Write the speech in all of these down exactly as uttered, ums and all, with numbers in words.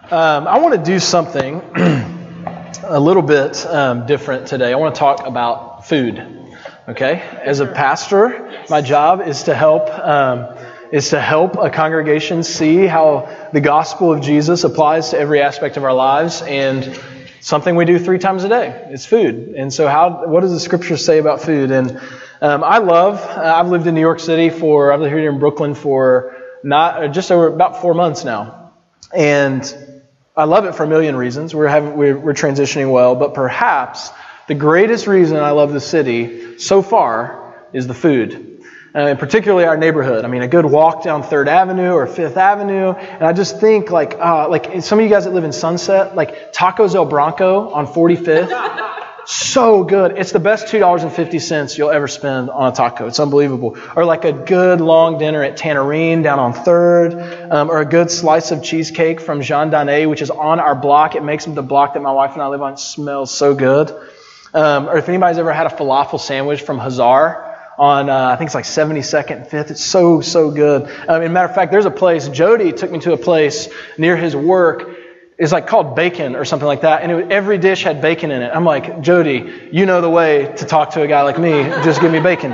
Um, I want to do something a little bit um, different today. I want to talk about food. Okay, as a pastor, my job is to help um, is to help a congregation see how the gospel of Jesus applies to every aspect of our lives, and something we do three times a day is food. And so, how what does the Scripture say about food? And um, I love. Uh, I've lived in New York City for. I've lived here in Brooklyn for not just over about four months now, and I love it for a million reasons. We're having we're, we're transitioning well, but perhaps the greatest reason I love the city so far is the food, uh, and particularly our neighborhood. I mean, a good walk down Third Avenue or Fifth Avenue, and I just think like uh, like some of you guys that live in Sunset, like Tacos El Bronco on forty-fifth. So good. It's the best two dollars and fifty cents you'll ever spend on a taco. It's unbelievable. Or like a good long dinner at Tannerine down on third. Um, or a good slice of cheesecake from Jean Danet, which is on our block. It makes the block that my wife and I live on. It smells so good. Um, or if anybody's ever had a falafel sandwich from Hazar on, uh, I think it's like seventy-second and fifth. It's so, so good. Um, as a matter of fact, there's a place, Jody took me to a place near his work. It's like called Bacon or something like that. And it, every dish had bacon in it. I'm like, Jody, you know the way to talk to a guy like me. Just give me bacon.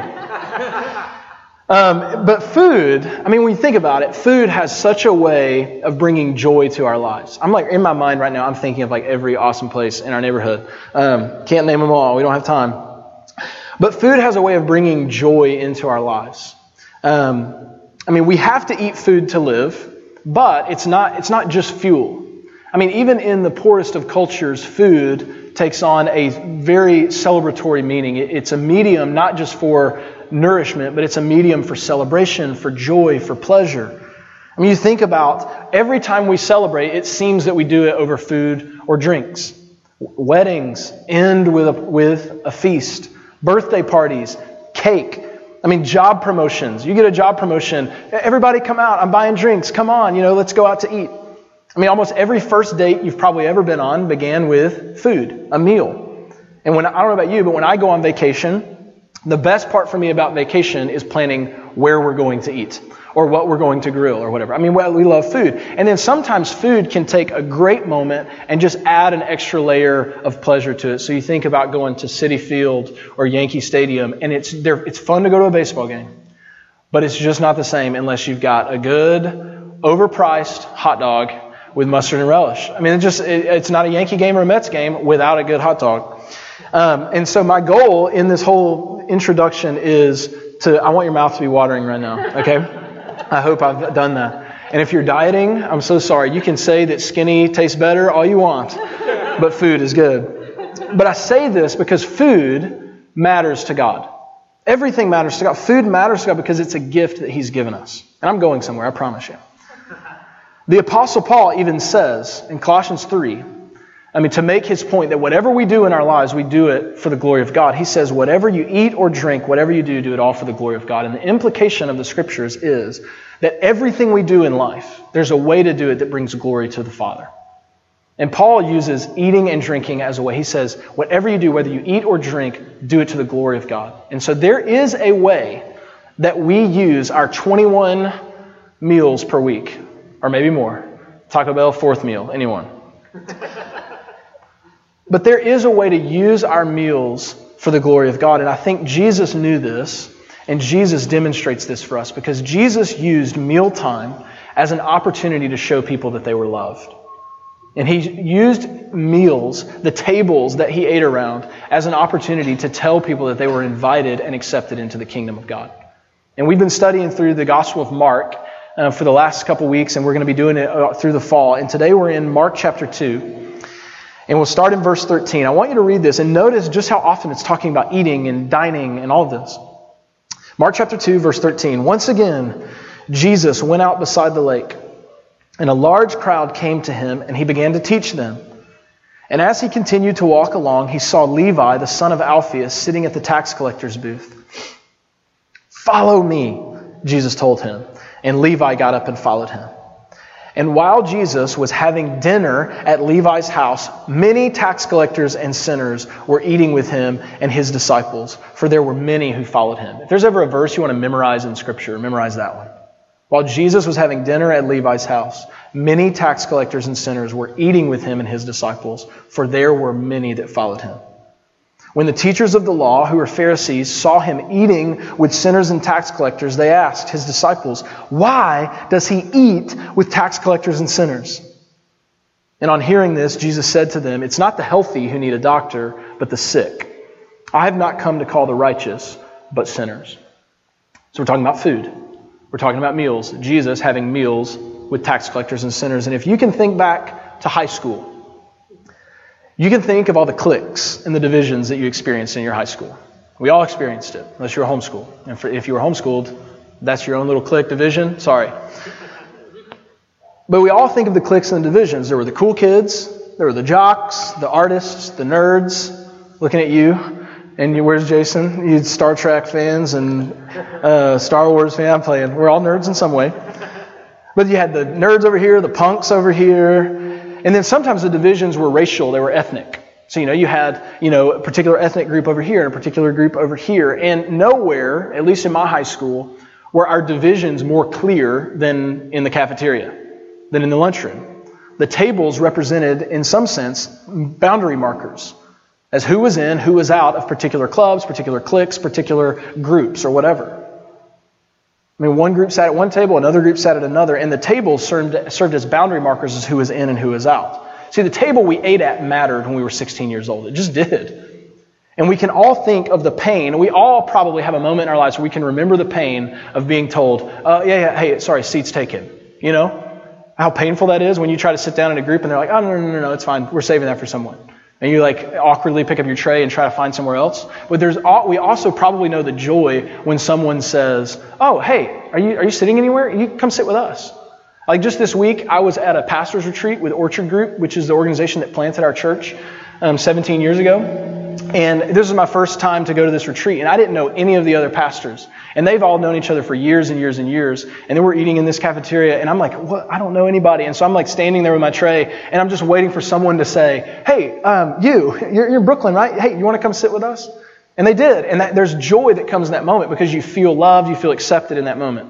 Um, but food, I mean, when you think about it, food has such a way of bringing joy to our lives. I'm like, in my mind right now, I'm thinking of like every awesome place in our neighborhood. Um, can't name them all. We don't have time. But food has a way of bringing joy into our lives. Um, I mean, we have to eat food to live, but it's not, it's not just fuel. I mean, even in the poorest of cultures, food takes on a very celebratory meaning. It's a medium not just for nourishment, but it's a medium for celebration, for joy, for pleasure. I mean, you think about every time we celebrate, it seems that we do it over food or drinks. Weddings end with a, with a feast. Birthday parties, cake. I mean, job promotions. You get a job promotion. Everybody come out. I'm buying drinks. Come on, you know, let's go out to eat. I mean, almost every first date you've probably ever been on began with food, a meal. And when I don't know about you, but when I go on vacation, the best part for me about vacation is planning where we're going to eat or what we're going to grill or whatever. I mean, we love food. And then sometimes food can take a great moment and just add an extra layer of pleasure to it. So you think about going to Citi Field or Yankee Stadium, and it's it's fun to go to a baseball game, but it's just not the same unless you've got a good, overpriced hot dog with mustard and relish. I mean, it just it, it's not a Yankee game or a Mets game without a good hot dog. Um, and so my goal in this whole introduction is to, I want your mouth to be watering right now, okay? I hope I've done that. And if you're dieting, I'm so sorry. You can say that skinny tastes better all you want, but food is good. But I say this because food matters to God. Everything matters to God. Food matters to God because it's a gift that He's given us. And I'm going somewhere, I promise you. The Apostle Paul even says in Colossians three, I mean, to make his point that whatever we do in our lives, we do it for the glory of God. He says, whatever you eat or drink, whatever you do, do it all for the glory of God. And the implication of the Scriptures is that everything we do in life, there's a way to do it that brings glory to the Father. And Paul uses eating and drinking as a way. He says, whatever you do, whether you eat or drink, do it to the glory of God. And so there is a way that we use our twenty-one meals per week. Or maybe more. Taco Bell, fourth meal. Anyone? But there is a way to use our meals for the glory of God. And I think Jesus knew this. And Jesus demonstrates this for us. Because Jesus used mealtime as an opportunity to show people that they were loved. And He used meals, the tables that He ate around, as an opportunity to tell people that they were invited and accepted into the kingdom of God. And we've been studying through the Gospel of Mark Uh, for the last couple weeks, and we're going to be doing it uh, through the fall. And today we're in Mark chapter two, and we'll start in verse thirteen. I want you to read this and notice just how often it's talking about eating and dining and all of this. Mark chapter two, verse thirteen. Once again, Jesus went out beside the lake, and a large crowd came to Him, and He began to teach them. And as He continued to walk along, He saw Levi, the son of Alphaeus, sitting at the tax collector's booth. "Follow me," Jesus told him. And Levi got up and followed Him. And while Jesus was having dinner at Levi's house, many tax collectors and sinners were eating with Him and His disciples, for there were many who followed Him. If there's ever a verse you want to memorize in Scripture, memorize that one. While Jesus was having dinner at Levi's house, many tax collectors and sinners were eating with him and his disciples, for there were many that followed him. When the teachers of the law, who were Pharisees, saw him eating with sinners and tax collectors, they asked his disciples, "Why does he eat with tax collectors and sinners?" And on hearing this, Jesus said to them, "It's not the healthy who need a doctor, but the sick. I have not come to call the righteous, but sinners." So we're talking about food. We're talking about meals. Jesus having meals with tax collectors and sinners. And if you can think back to high school, you can think of all the cliques and the divisions that you experienced in your high school. We all experienced it, unless you were homeschooled. And for, if you were homeschooled, that's your own little clique division. Sorry. But we all think of the cliques and the divisions. There were the cool kids. There were the jocks, the artists, the nerds. Looking at you. And you, where's Jason? You Star Trek fans and uh, Star Wars fan. I'm playing. We're all nerds in some way. But you had the nerds over here, the punks over here. And then sometimes the divisions were racial. They were ethnic. So, you know, you had, you know, a particular ethnic group over here and a particular group over here. And nowhere, at least in my high school, were our divisions more clear than in the cafeteria, than in the lunchroom. The tables represented, in some sense, boundary markers as who was in, who was out of particular clubs, particular cliques, particular groups, or whatever. I mean, one group sat at one table, another group sat at another, and the tables served, served as boundary markers as who was in and who was out. See, the table we ate at mattered when we were sixteen years old. It just did. And we can all think of the pain. We all probably have a moment in our lives where we can remember the pain of being told, uh, yeah, yeah, hey, sorry, seat's taken. You know? How painful that is when you try to sit down in a group and they're like, oh, no, no, no, no, it's fine. We're saving that for someone. And you like awkwardly pick up your tray and try to find somewhere else. But there's we also probably know the joy when someone says, "Oh, hey, are you are you sitting anywhere? You can come sit with us." Like just this week, I was at a pastor's retreat with Orchard Group, which is the organization that planted our church um, seventeen years ago. And this was my first time to go to this retreat, and I didn't know any of the other pastors. And they've all known each other for years and years and years. And then we're eating in this cafeteria, and I'm like, what? I don't know anybody. And so I'm like standing there with my tray, and I'm just waiting for someone to say, hey, um, you, you're, you're in Brooklyn, right? Hey, you want to come sit with us? And they did. And that, there's joy that comes in that moment because you feel loved, you feel accepted in that moment.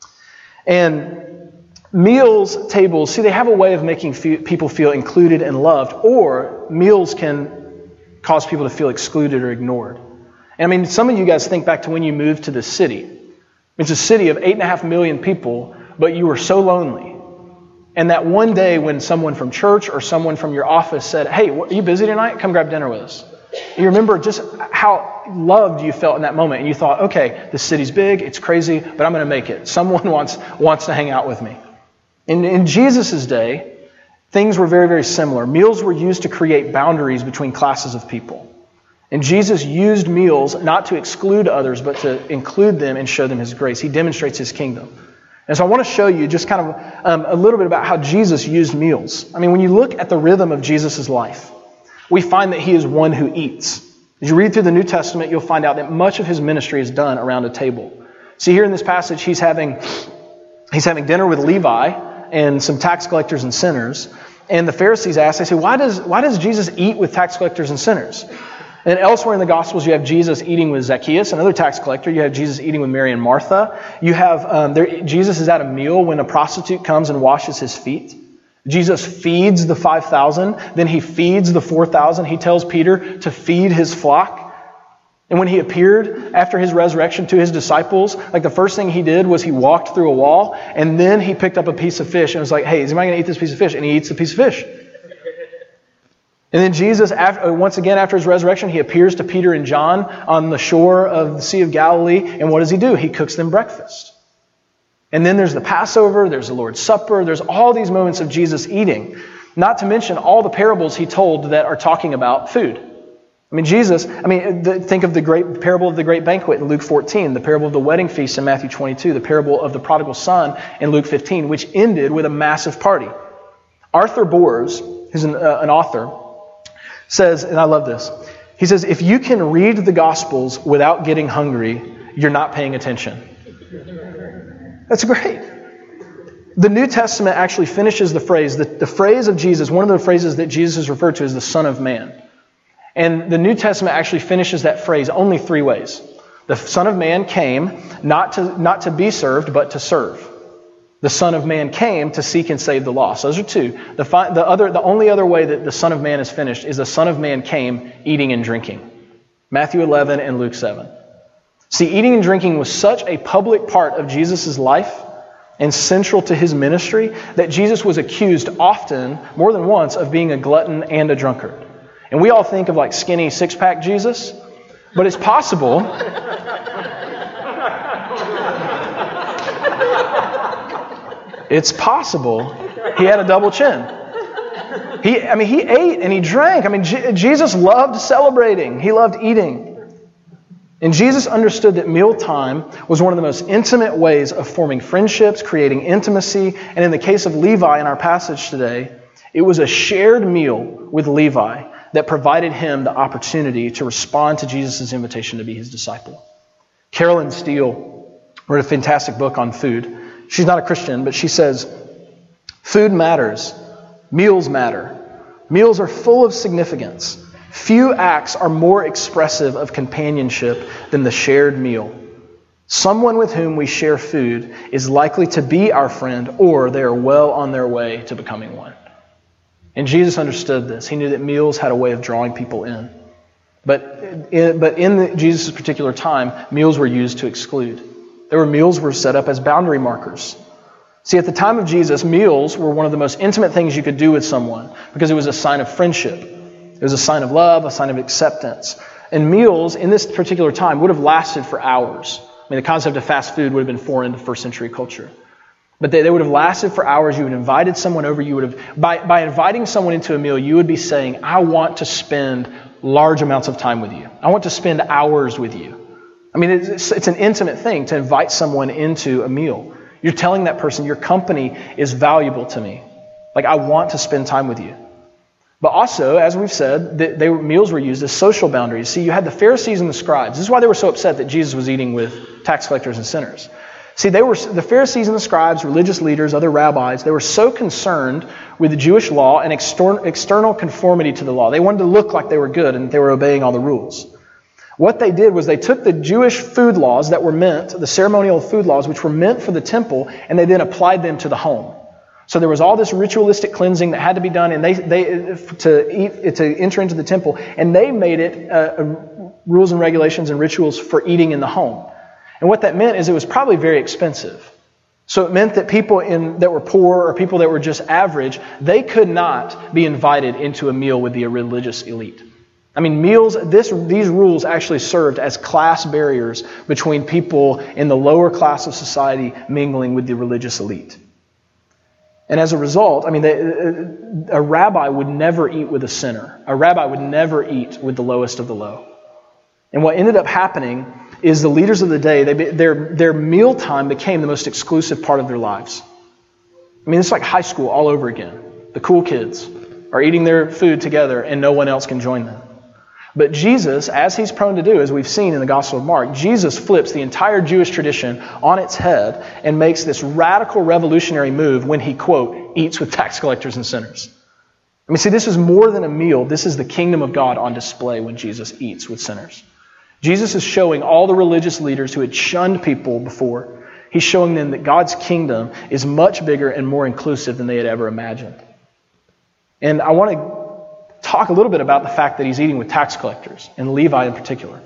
And meals tables, see, they have a way of making fe- people feel included and loved, or meals can cause people to feel excluded or ignored. And I mean, some of you guys think back to when you moved to this city. It's a city of eight and a half million people, but you were so lonely. And that one day when someone from church or someone from your office said, hey, are you busy tonight? Come grab dinner with us. You remember just how loved you felt in that moment. And you thought, okay, this city's big, it's crazy, but I'm going to make it. Someone wants wants to hang out with me. In, in Jesus' day, things were very, very similar. Meals were used to create boundaries between classes of people. And Jesus used meals not to exclude others, but to include them and show them His grace. He demonstrates His kingdom. And so I want to show you just kind of um, a little bit about how Jesus used meals. I mean, when you look at the rhythm of Jesus' life, we find that He is one who eats. As you read through the New Testament, you'll find out that much of His ministry is done around a table. See, here in this passage, He's having, he's having dinner with Levi and some tax collectors and sinners. And the Pharisees ask, they say, why does, why does Jesus eat with tax collectors and sinners? And elsewhere in the Gospels, you have Jesus eating with Zacchaeus, another tax collector. You have Jesus eating with Mary and Martha. You have um, there, Jesus is at a meal when a prostitute comes and washes His feet. Jesus feeds the five thousand. Then He feeds the four thousand. He tells Peter to feed his flock. And when He appeared after His resurrection to His disciples, like the first thing He did was He walked through a wall, and then He picked up a piece of fish and was like, hey, is anybody going to eat this piece of fish? And He eats the piece of fish. And then Jesus, after, once again after His resurrection, He appears to Peter and John on the shore of the Sea of Galilee. And what does He do? He cooks them breakfast. And then there's the Passover, there's the Lord's Supper, there's all these moments of Jesus eating. Not to mention all the parables He told that are talking about food. I mean, Jesus, I mean, the, think of the great parable of the great banquet in Luke fourteen, the parable of the wedding feast in Matthew twenty-two, the parable of the prodigal son in Luke fifteen, which ended with a massive party. Arthur Boers, who's an, uh, an author, says, and I love this, he says, if you can read the Gospels without getting hungry, you're not paying attention. That's great. The New Testament actually finishes the phrase, the, the phrase of Jesus, one of the phrases that Jesus is referred to as the Son of Man. And the New Testament actually finishes that phrase only three ways. The Son of Man came not to, not to be served, but to serve. The Son of Man came to seek and save the lost. Those are two. The, fi- the, other, the only other way that the Son of Man is finished is the Son of Man came eating and drinking. Matthew eleven and Luke seven. See, eating and drinking was such a public part of Jesus' life and central to his ministry that Jesus was accused often, more than once, of being a glutton and a drunkard. And we all think of like skinny six-pack Jesus, but it's possible... It's possible he had a double chin. He, I mean, he ate and he drank. I mean, J- Jesus loved celebrating. He loved eating. And Jesus understood that mealtime was one of the most intimate ways of forming friendships, creating intimacy. And in the case of Levi in our passage today, it was a shared meal with Levi that provided him the opportunity to respond to Jesus' invitation to be his disciple. Carolyn Steele wrote a fantastic book on food. She's not a Christian, but she says, food matters. Meals matter. Meals are full of significance. Few acts are more expressive of companionship than the shared meal. Someone with whom we share food is likely to be our friend, or they are well on their way to becoming one. And Jesus understood this. He knew that meals had a way of drawing people in. But in, but in the, Jesus' particular time, meals were used to exclude. There were meals were set up as boundary markers. See, at the time of Jesus, meals were one of the most intimate things you could do with someone because it was a sign of friendship. It was a sign of love, a sign of acceptance. And meals in this particular time would have lasted for hours. I mean, the concept of fast food would have been foreign to first century culture. But they, they would have lasted for hours. You would have invited someone over. You would have, by, by inviting someone into a meal, you would be saying, I want to spend large amounts of time with you. I want to spend hours with you. I mean, it's, it's an intimate thing to invite someone into a meal. You're telling that person, your company is valuable to me. Like, I want to spend time with you. But also, as we've said, they, they, meals were used as social boundaries. See, you had the Pharisees and the scribes. This is why they were so upset that Jesus was eating with tax collectors and sinners. See, they were the Pharisees and the scribes, religious leaders, other rabbis, they were so concerned with the Jewish law and external, external conformity to the law. They wanted to look like they were good and they were obeying all the rules. What they did was they took the Jewish food laws that were meant, the ceremonial food laws, which were meant for the temple, and they then applied them to the home. So there was all this ritualistic cleansing that had to be done, and they they to eat to enter into the temple, and they made it uh, rules and regulations and rituals for eating in the home. And what that meant is it was probably very expensive. So it meant that people in that were poor or people that were just average, they could not be invited into a meal with the religious elite. I mean, meals, this, these rules actually served as class barriers between people in the lower class of society mingling with the religious elite. And as a result, I mean, they, a rabbi would never eat with a sinner. A rabbi would never eat with the lowest of the low. And what ended up happening is the leaders of the day, they, their, their mealtime became the most exclusive part of their lives. I mean, it's like high school all over again. The cool kids are eating their food together and no one else can join them. But Jesus, as he's prone to do, as we've seen in the Gospel of Mark, Jesus flips the entire Jewish tradition on its head and makes this radical revolutionary move when he, quote, eats with tax collectors and sinners. I mean, see, this is more than a meal. This is the kingdom of God on display when Jesus eats with sinners. Jesus is showing all the religious leaders who had shunned people before, he's showing them that God's kingdom is much bigger and more inclusive than they had ever imagined. And I want to talk a little bit about the fact that he's eating with tax collectors, and Levi in particular.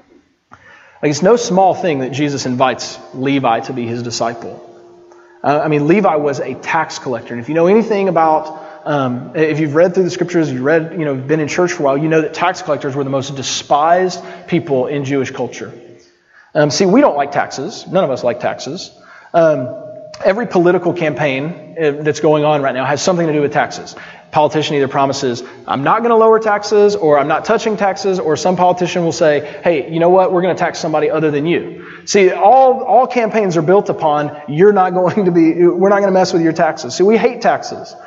Like, it's no small thing that Jesus invites Levi to be his disciple. Uh, I mean, Levi was a tax collector. And if you know anything about, um, if you've read through the scriptures, you've read, you know, been in church for a while, you know that tax collectors were the most despised people in Jewish culture. Um, see, we don't like taxes. None of us like taxes. Um, every political campaign that's going on right now has something to do with taxes. Politician either promises, I'm not going to lower taxes, or I'm not touching taxes, or some politician will say, hey, you know what, we're going to tax somebody other than you. See, all all campaigns are built upon, you're not going to be, we're not going to mess with your taxes. See, we hate taxes.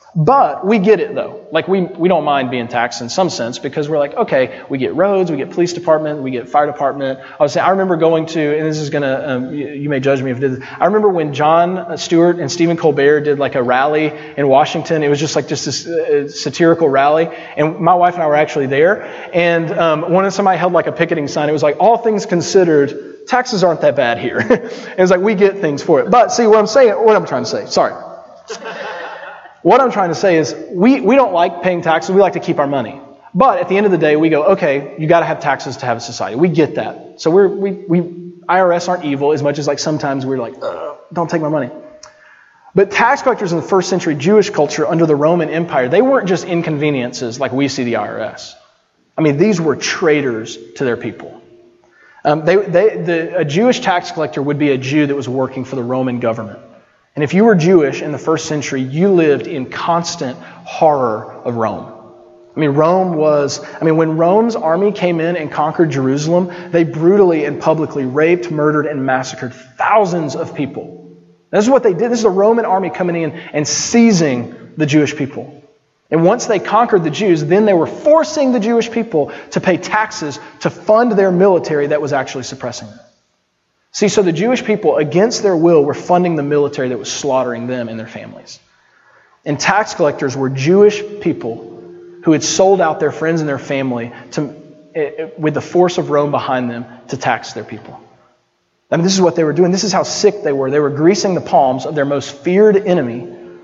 But we get it, though. Like, we, we don't mind being taxed in some sense because we're like, okay, we get roads, we get police department, we get fire department. I was saying, I remember going to, and this is going to, um, you, you may judge me if I did this. I remember when Jon Stewart and Stephen Colbert did like a rally in Washington. It was just like just this uh, satirical rally. And my wife and I were actually there. And um, when somebody held like a picketing sign, it was like, all things considered, taxes aren't that bad here. It was like, we get things for it. But see, what I'm saying, what I'm trying to say, sorry. What I'm trying to say is we, we don't like paying taxes. We like to keep our money. But at the end of the day, we go, okay, you got to have taxes to have a society. We get that. So we're, we, we, I R S aren't evil as much as like sometimes we're like, don't take my money. But tax collectors in the first century Jewish culture under the Roman Empire, they weren't just inconveniences like we see the I R S. I mean, these were traitors to their people. Um, they, they, the, a Jewish tax collector would be a Jew that was working for the Roman government. And if you were Jewish in the first century, you lived in constant horror of Rome. I mean, Rome was, I mean, when Rome's army came in and conquered Jerusalem, they brutally and publicly raped, murdered, and massacred thousands of people. This is what they did. This is the Roman army coming in and seizing the Jewish people. And once they conquered the Jews, then they were forcing the Jewish people to pay taxes to fund their military that was actually suppressing them. See, so the Jewish people, against their will, were funding the military that was slaughtering them and their families. And tax collectors were Jewish people who had sold out their friends and their family to, with the force of Rome behind them to tax their people. I mean, this is what they were doing. This is how sick they were. They were greasing the palms of their most feared enemy.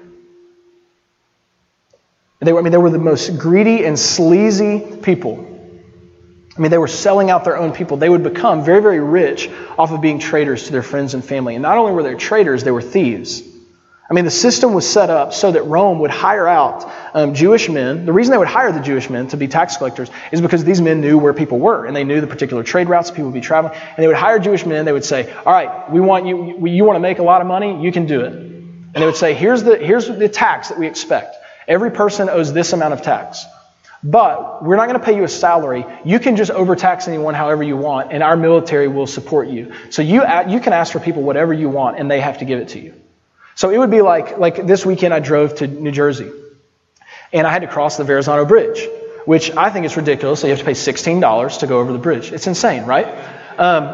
They were, I mean, they were the most greedy and sleazy people. I mean, they were selling out their own people. They would become very, very rich off of being traitors to their friends and family. And not only were they traitors, they were thieves. I mean, the system was set up so that Rome would hire out um, Jewish men. The reason they would hire the Jewish men to be tax collectors is because these men knew where people were, and they knew the particular trade routes people would be traveling. And they would hire Jewish men. They would say, all right, we want you, you want to make a lot of money? You can do it. And they would say, here's the, here's the tax that we expect. Every person owes this amount of tax. But we're not going to pay you a salary. You can just overtax anyone however you want, and our military will support you. So you you can ask for people whatever you want, and they have to give it to you. So it would be like, like this weekend I drove to New Jersey, and I had to cross the Verrazano Bridge, which I think is ridiculous. So you have to pay sixteen dollars to go over the bridge. It's insane, right? Um,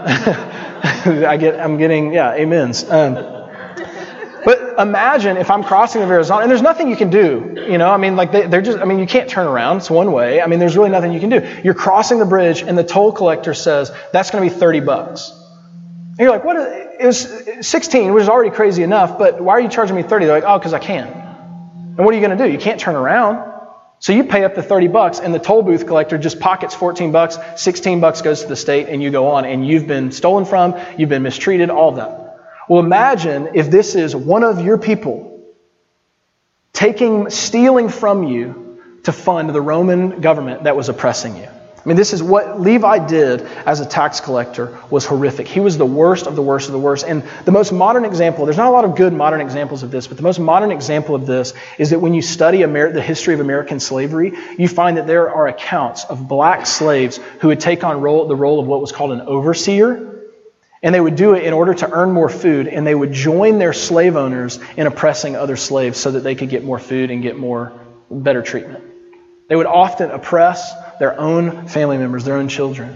I get, I'm getting, yeah, amens. Um, But imagine if I'm crossing the Verrazano, and there's nothing you can do. You know, I mean, like they, they're just, I mean, you can't turn around. It's one way. I mean, there's really nothing you can do. You're crossing the bridge, and the toll collector says, that's going to be thirty bucks. And you're like, what? Is, it was sixteen, which is already crazy enough, but why are you charging me thirty? They're like, oh, because I can. And what are you going to do? You can't turn around. So you pay up the thirty bucks, and the toll booth collector just pockets fourteen bucks, sixteen bucks goes to the state, and you go on, and you've been stolen from, you've been mistreated, all of that. Well, imagine if this is one of your people taking, stealing from you to fund the Roman government that was oppressing you. I mean, this is what Levi did as a tax collector was horrific. He was the worst of the worst of the worst. And the most modern example, there's not a lot of good modern examples of this, but the most modern example of this is that when you study Amer- the history of American slavery, you find that there are accounts of black slaves who would take on role, the role of what was called an overseer. And they would do it in order to earn more food, and they would join their slave owners in oppressing other slaves so that they could get more food and get more better treatment. They would often oppress their own family members, their own children.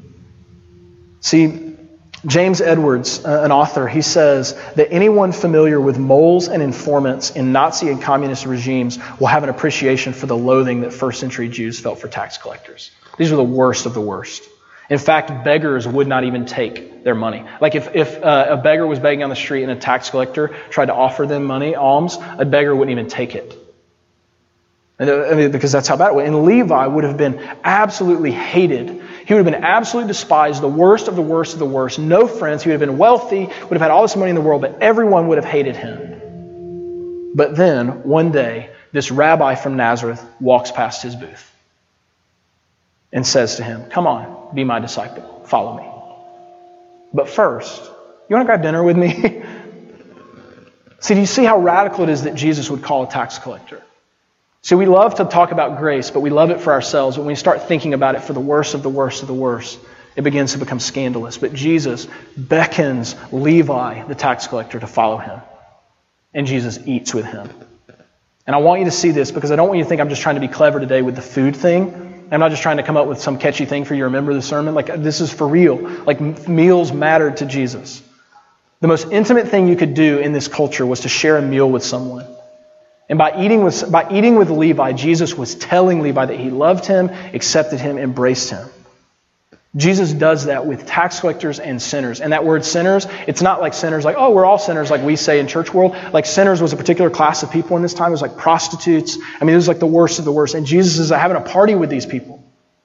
See, James Edwards, uh, an author, he says that anyone familiar with moles and informants in Nazi and communist regimes will have an appreciation for the loathing that first century Jews felt for tax collectors. These were the worst of the worst. In fact, beggars would not even take their money. Like if, if uh, a beggar was begging on the street and a tax collector tried to offer them money, alms, a beggar wouldn't even take it. And, I mean, because that's how bad it was. And Levi would have been absolutely hated. He would have been absolutely despised, the worst of the worst of the worst. No friends. He would have been wealthy, would have had all this money in the world, but everyone would have hated him. But then, one day, this rabbi from Nazareth walks past his booth and says to him, come on, be my disciple. Follow me. But first, you want to grab dinner with me? See, do you see how radical it is that Jesus would call a tax collector? See, we love to talk about grace, but we love it for ourselves. When we start thinking about it for the worst of the worst of the worst, it begins to become scandalous. But Jesus beckons Levi, the tax collector, to follow him. And Jesus eats with him. And I want you to see this because I don't want you to think I'm just trying to be clever today with the food thing. I'm not just trying to come up with some catchy thing for you to remember the sermon. Like, this is for real. Like, meals mattered to Jesus. The most intimate thing you could do in this culture was to share a meal with someone. And by eating with, by eating with Levi, Jesus was telling Levi that he loved him, accepted him, embraced him. Jesus does that with tax collectors and sinners. And that word sinners, it's not like sinners like, oh, we're all sinners like we say in church world. Like sinners was a particular class of people in this time. It was like prostitutes. I mean, it was like the worst of the worst. And Jesus is having a party with these people.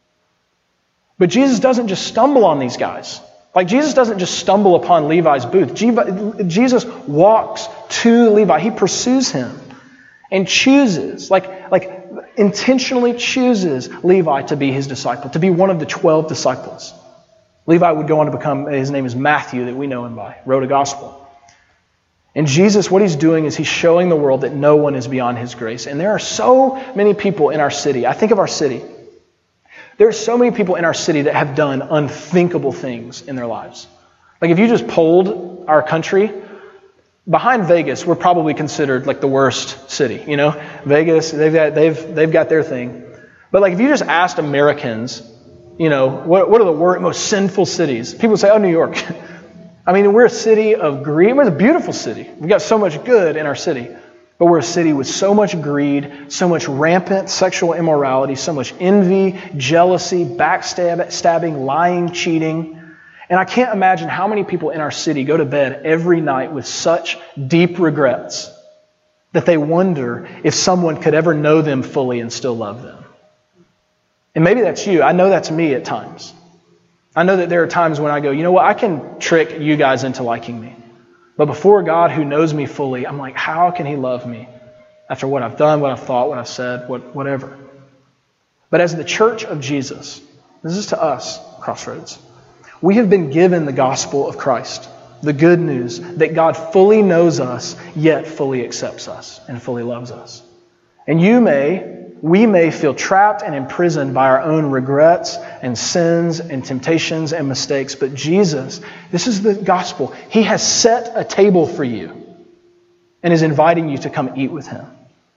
But Jesus doesn't just stumble on these guys. Like Jesus doesn't just stumble upon Levi's booth. Jesus walks to Levi. He pursues him and chooses, like, like intentionally chooses Levi to be his disciple, to be one of the twelve disciples. Levi would go on to become, his name is Matthew, that we know him by, wrote a gospel. And Jesus, what he's doing is he's showing the world that no one is beyond his grace. And there are so many people in our city. I think of our city. There are so many people in our city that have done unthinkable things in their lives. Like if you just polled our country, behind Vegas, we're probably considered like the worst city. You know, Vegas, they've got they've they've got their thing. But like if you just asked Americans, you know, what what are the worst, most sinful cities? People would say, oh, New York. I mean, we're a city of greed. We're a beautiful city. We've got so much good in our city. But we're a city with so much greed, so much rampant sexual immorality, so much envy, jealousy, backstab, stabbing, lying, cheating. And I can't imagine how many people in our city go to bed every night with such deep regrets that they wonder if someone could ever know them fully and still love them. And maybe that's you. I know that's me at times. I know that there are times when I go, you know what, I can trick you guys into liking me. But before God who knows me fully, I'm like, how can he love me after what I've done, what I've thought, what I've said, what, whatever. But as the church of Jesus, this is to us, Crossroads, we have been given the gospel of Christ, the good news that God fully knows us, yet fully accepts us and fully loves us. And you may, we may feel trapped and imprisoned by our own regrets and sins and temptations and mistakes. But Jesus, this is the gospel. He has set a table for you and is inviting you to come eat with him.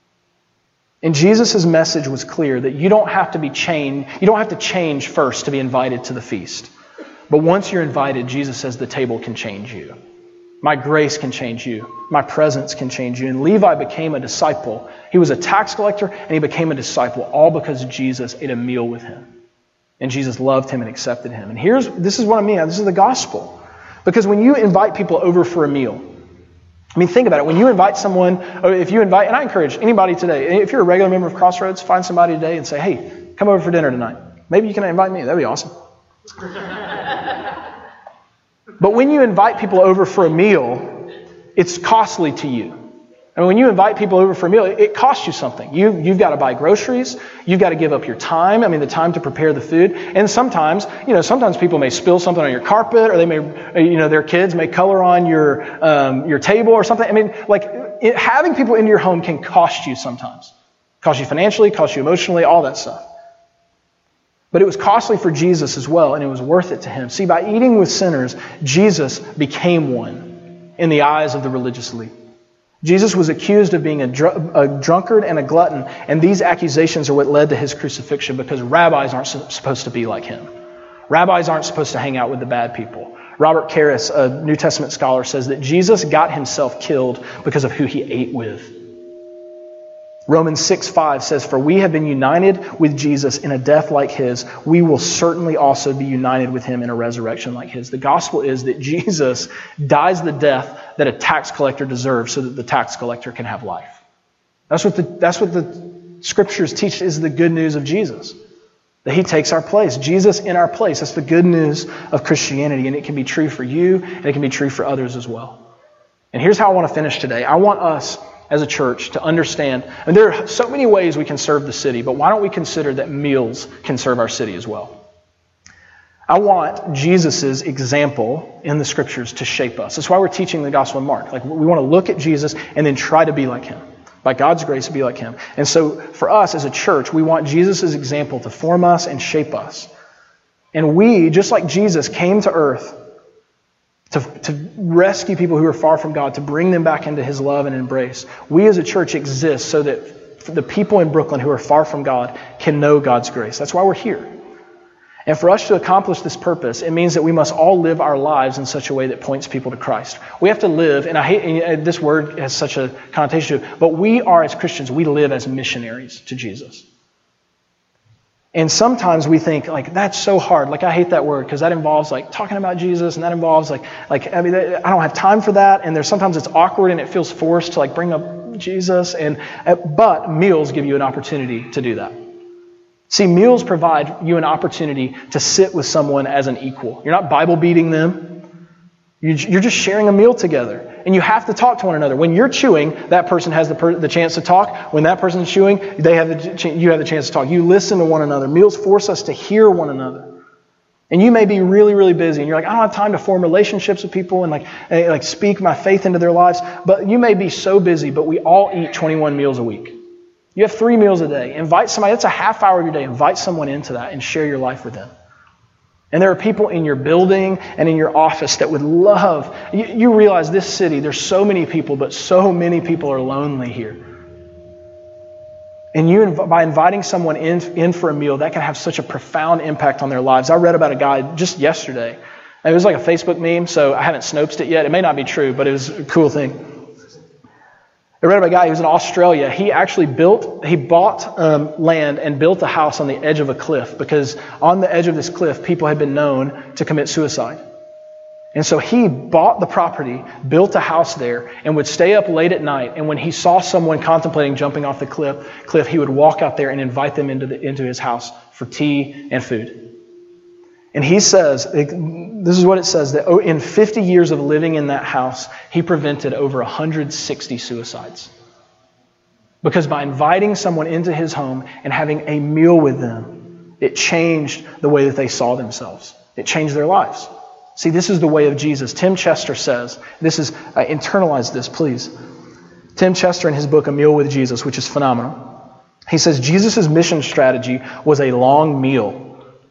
And Jesus' message was clear that you don't have to be changed. You don't have to change first to be invited to the feast. But once you're invited, Jesus says the table can change you. My grace can change you. My presence can change you. And Levi became a disciple. He was a tax collector and he became a disciple all because Jesus ate a meal with him. And Jesus loved him and accepted him. And here's, this is what I mean. This is the gospel. Because when you invite people over for a meal, I mean, think about it. When you invite someone, or if you invite, and I encourage anybody today, if you're a regular member of Crossroads, find somebody today and say, hey, come over for dinner tonight. Maybe you can invite me. That'd be awesome. But when you invite people over for a meal, it's costly to you. I mean, when you invite people over for a meal, it costs you something. You, you've got to buy groceries. You've got to give up your time. I mean, the time to prepare the food. And sometimes, you know, sometimes people may spill something on your carpet, or they may, you know, their kids may color on your um, your table or something. I mean, like it, having people into your home can cost you sometimes. Cost you financially, cost you emotionally, all that stuff. But it was costly for Jesus as well, and it was worth it to him. See, by eating with sinners, Jesus became one in the eyes of the religious elite. Jesus was accused of being a, dr- a drunkard and a glutton, and these accusations are what led to his crucifixion because rabbis aren't su- supposed to be like him. Rabbis aren't supposed to hang out with the bad people. Robert Karras, a New Testament scholar, says that Jesus got himself killed because of who he ate with. Romans six five says, for we have been united with Jesus in a death like his. We will certainly also be united with him in a resurrection like his. The gospel is that Jesus dies the death that a tax collector deserves so that the tax collector can have life. That's what the, that's what the scriptures teach is the good news of Jesus. That he takes our place. Jesus in our place. That's the good news of Christianity. And it can be true for you and it can be true for others as well. And here's how I want to finish today. I want us as a church to understand, and there are so many ways we can serve the city, but why don't we consider that meals can serve our city as well? I want Jesus' example in the scriptures to shape us. That's why we're teaching the Gospel of Mark. Like we want to look at Jesus and then try to be like him. By God's grace, be like him. And so for us as a church, we want Jesus' example to form us and shape us. And we, just like Jesus came to earth to, to rescue people who are far from God, to bring them back into his love and embrace. We as a church exist so that the people in Brooklyn who are far from God can know God's grace. That's why we're here. And for us to accomplish this purpose, it means that we must all live our lives in such a way that points people to Christ. We have to live, and I hate and this word has such a connotation to it, but we are, as Christians, we live as missionaries to Jesus. And sometimes we think, like, that's so hard. Like, I hate that word because that involves, like, talking about Jesus, and that involves, like, like I mean, I don't have time for that. And there's sometimes it's awkward and it feels forced to, like, bring up Jesus. And but meals give you an opportunity to do that. See, meals provide you an opportunity to sit with someone as an equal. You're not Bible beating them. You're just sharing a meal together. And you have to talk to one another. When you're chewing, that person has the, per- the chance to talk. When that person's chewing, they have the ch- you have the chance to talk. You listen to one another. Meals force us to hear one another. And you may be really, really busy. And you're like, I don't have time to form relationships with people and like, and like speak my faith into their lives. But you may be so busy, but we all eat twenty-one meals a week. You have three meals a day. Invite somebody. That's a half hour of your day. Invite someone into that and share your life with them. And there are people in your building and in your office that would love. You, you realize this city, there's so many people, but so many people are lonely here. And you, by inviting someone in, in for a meal, that can have such a profound impact on their lives. I read about a guy just yesterday. It was like a Facebook meme, so I haven't snoped it yet. It may not be true, but it was a cool thing. I read about a guy who was in Australia. He actually built, he bought um, land and built a house on the edge of a cliff because on the edge of this cliff, people had been known to commit suicide. And so he bought the property, built a house there, and would stay up late at night. And when he saw someone contemplating jumping off the cliff, cliff, he would walk out there and invite them into the, into his house for tea and food. And he says, this is what it says, that in fifty years of living in that house, he prevented over one hundred sixty suicides. Because by inviting someone into his home and having a meal with them, it changed the way that they saw themselves. It changed their lives. See, this is the way of Jesus. Tim Chester says, this is, uh, internalize this, please. Tim Chester in his book, A Meal with Jesus, which is phenomenal. He says, Jesus' mission strategy was a long meal.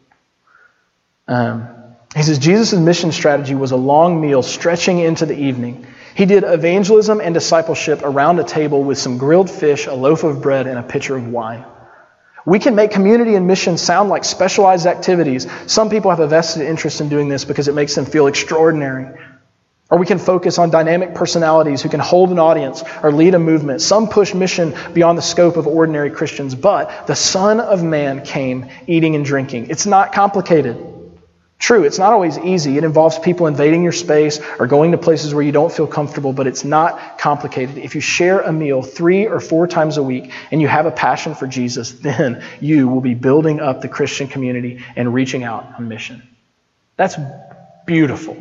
Um, he says, Jesus' mission strategy was a long meal stretching into the evening. He did evangelism and discipleship around a table with some grilled fish, a loaf of bread, and a pitcher of wine. We can make community and mission sound like specialized activities. Some people have a vested interest in doing this because it makes them feel extraordinary. Or we can focus on dynamic personalities who can hold an audience or lead a movement. Some push mission beyond the scope of ordinary Christians. But the Son of Man came eating and drinking. It's not complicated. True, it's not always easy. It involves people invading your space or going to places where you don't feel comfortable, but it's not complicated. If you share a meal three or four times a week and you have a passion for Jesus, then you will be building up the Christian community and reaching out on mission. That's beautiful.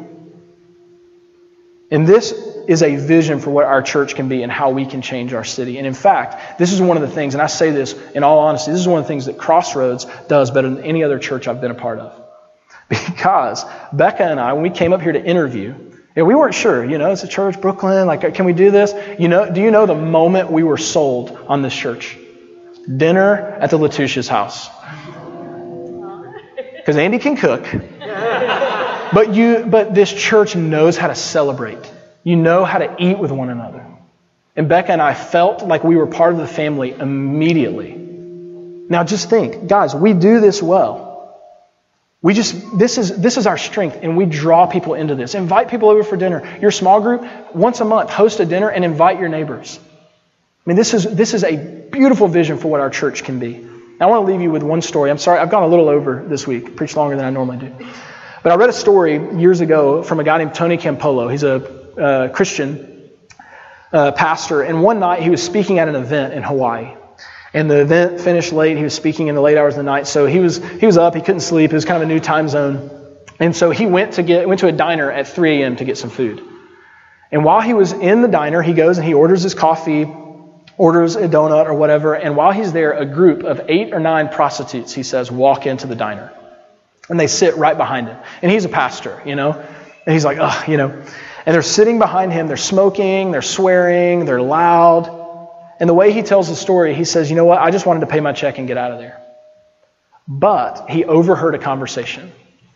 And this is a vision for what our church can be and how we can change our city. And in fact, this is one of the things, and I say this in all honesty, this is one of the things that Crossroads does better than any other church I've been a part of. Because Becca and I, when we came up here to interview, and we weren't sure, you know, it's a church, Brooklyn, like, can we do this? You know, do you know the moment we were sold on this church? Dinner at the Latouche's house. Because Andy can cook. But you, but this church knows how to celebrate. You know how to eat with one another. And Becca and I felt like we were part of the family immediately. Now just think, guys, we do this well. We just, this is this is our strength, and we draw people into this. Invite people over for dinner. Your small group, once a month, host a dinner and invite your neighbors. I mean, this is this is a beautiful vision for what our church can be. Now, I want to leave you with one story. I'm sorry, I've gone a little over this week, preached longer than I normally do. But I read a story years ago from a guy named Tony Campolo. He's a uh, Christian uh, pastor, and one night he was speaking at an event in Hawaii. And the event finished late. He was speaking in the late hours of the night. So he was he was up. He couldn't sleep. It was kind of a new time zone. And so he went to get went to a diner at three a.m. to get some food. And while he was in the diner, he goes and he orders his coffee, orders a donut or whatever. And while he's there, a group of eight or nine prostitutes, he says, walk into the diner. And they sit right behind him. And he's a pastor, you know. And he's like, oh, you know. And they're sitting behind him. They're smoking. They're swearing. They're loud. And the way he tells the story, he says, you know what, I just wanted to pay my check and get out of there. But he overheard a conversation.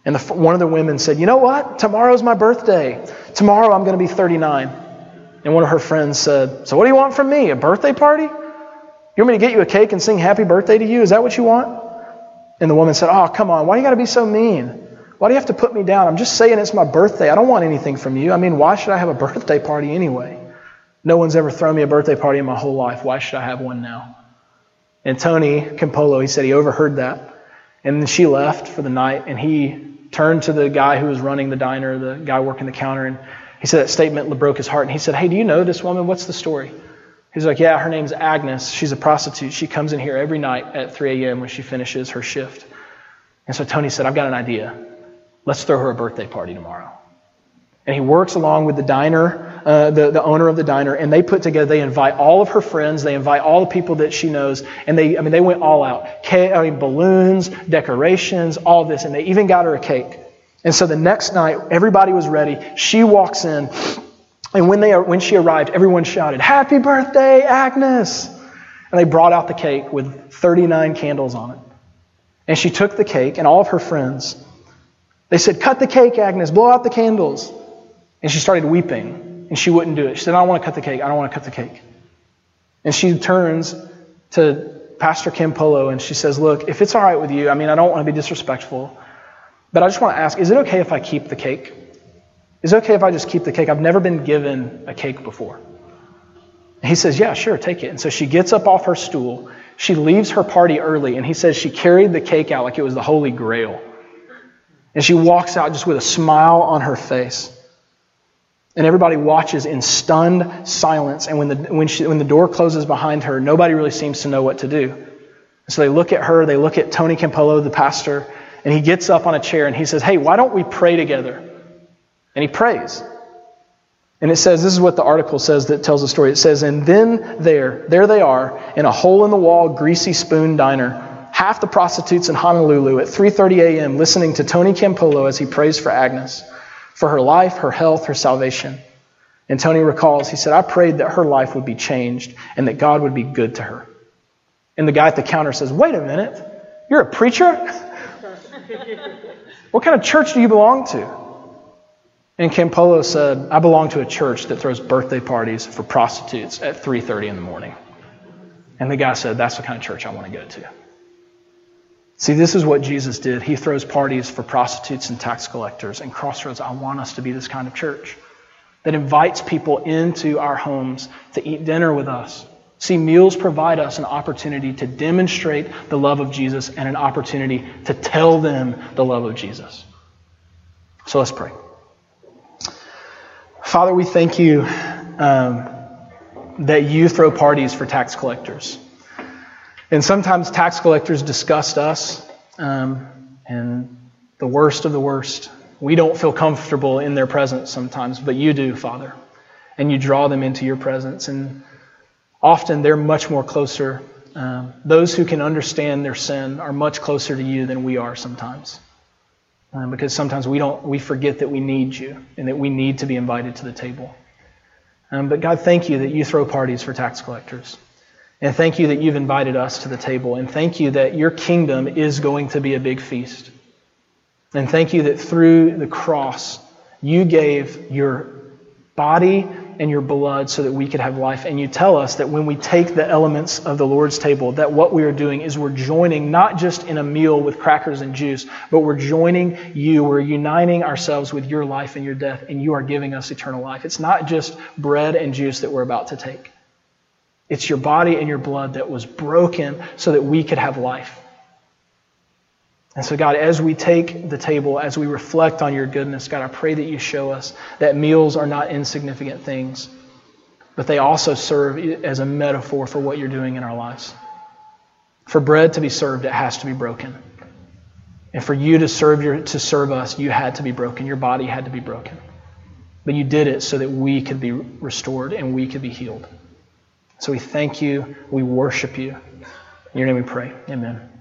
And the, one of the women said, you know what? Tomorrow's my birthday. Tomorrow I'm going to be thirty-nine. And one of her friends said, so what do you want from me? A birthday party? You want me to get you a cake and sing happy birthday to you? Is that what you want? And the woman said, oh, come on. Why do you got to be so mean? Why do you have to put me down? I'm just saying it's my birthday. I don't want anything from you. I mean, why should I have a birthday party anyway? No one's ever thrown me a birthday party in my whole life. Why should I have one now? And Tony Campolo, he said he overheard that. And then she left for the night, and he turned to the guy who was running the diner, the guy working the counter, and he said that statement broke his heart. And he said, hey, do you know this woman? What's the story? He's like, yeah, her name's Agnes. She's a prostitute. She comes in here every night at three a.m. when she finishes her shift. And so Tony said, I've got an idea. Let's throw her a birthday party tomorrow. And he works along with the diner, uh, the, the owner of the diner, and they put together, they invite all of her friends, they invite all the people that she knows, and they, I mean, they went all out. Cake, I mean, balloons, decorations, all this, and they even got her a cake. And so the next night, everybody was ready. She walks in, and when they when she arrived, everyone shouted, happy birthday, Agnes! And they brought out the cake with thirty-nine candles on it. And she took the cake, and all of her friends, they said, cut the cake, Agnes, blow out the candles. And she started weeping, and she wouldn't do it. She said, I don't want to cut the cake. I don't want to cut the cake. And she turns to Pastor Campolo, and she says, look, if it's all right with you, I mean, I don't want to be disrespectful, but I just want to ask, is it okay if I keep the cake? Is it okay if I just keep the cake? I've never been given a cake before. And he says, yeah, sure, take it. And so she gets up off her stool. She leaves her party early, and he says she carried the cake out like it was the Holy Grail. And she walks out just with a smile on her face. And everybody watches in stunned silence. And when the when she when the door closes behind her, nobody really seems to know what to do. And so they look at her, they look at Tony Campolo, the pastor, and he gets up on a chair and he says, hey, why don't we pray together? And he prays. And it says, this is what the article says that tells the story. It says, and then there, there they are, in a hole-in-the-wall, greasy spoon diner, half the prostitutes in Honolulu at three thirty a.m. listening to Tony Campolo as he prays for Agnes, for her life, her health, her salvation. And Tony recalls, he said, I prayed that her life would be changed and that God would be good to her. And the guy at the counter says, wait a minute, you're a preacher? What kind of church do you belong to? And Campolo said, I belong to a church that throws birthday parties for prostitutes at three thirty in the morning. And the guy said, that's the kind of church I want to go to. See, this is what Jesus did. He throws parties for prostitutes and tax collectors. And Crossroads, I want us to be this kind of church that invites people into our homes to eat dinner with us. See, meals provide us an opportunity to demonstrate the love of Jesus and an opportunity to tell them the love of Jesus. So let's pray. Father, we thank you um, that you throw parties for tax collectors. And sometimes tax collectors disgust us um, and the worst of the worst. We don't feel comfortable in their presence sometimes, but you do, Father. And you draw them into your presence. And often they're much more closer. Um, those who can understand their sin are much closer to you than we are sometimes. Um, because sometimes we don't, we forget that we need you and that we need to be invited to the table. Um, but God, thank you that you throw parties for tax collectors. And thank you that you've invited us to the table. And thank you that your kingdom is going to be a big feast. And thank you that through the cross, you gave your body and your blood so that we could have life. And you tell us that when we take the elements of the Lord's table, that what we are doing is we're joining not just in a meal with crackers and juice, but we're joining you. We're uniting ourselves with your life and your death, and you are giving us eternal life. It's not just bread and juice that we're about to take. It's your body and your blood that was broken so that we could have life. And so, God, as we take the table, as we reflect on your goodness, God, I pray that you show us that meals are not insignificant things, but they also serve as a metaphor for what you're doing in our lives. For bread to be served, it has to be broken. And for you to serve your to serve us, you had to be broken. Your body had to be broken. But you did it so that we could be restored and we could be healed. So we thank you. We worship you. In your name we pray. Amen.